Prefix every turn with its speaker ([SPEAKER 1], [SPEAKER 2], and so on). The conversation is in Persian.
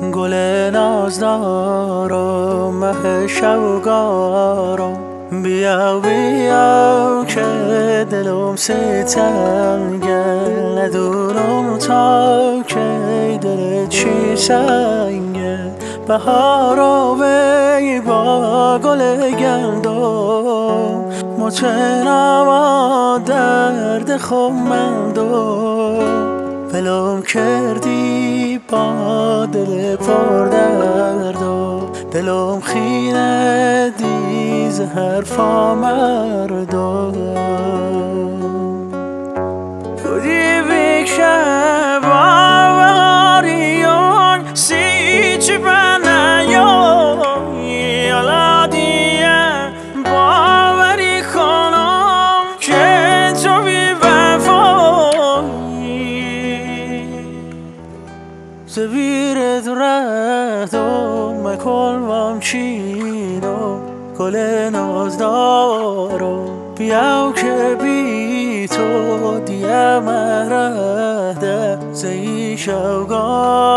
[SPEAKER 1] گل نازدارم مه شوگارم بیا بیا که دلم ستنگه ندونم تا که دل چی سنگه بهارا وی با گل گندم متنم درد خمندم ولم کردی با دل پر دردم دلم خینه دی زهر فا مردم خودی بکشه باوریون سی چی بنیون یالا دیه باوری کنم که تو بی وفایی زبیرت رفتم مکلمم چینم گل نازدارم بیاو که بی تو دیم رهده زی شوگارم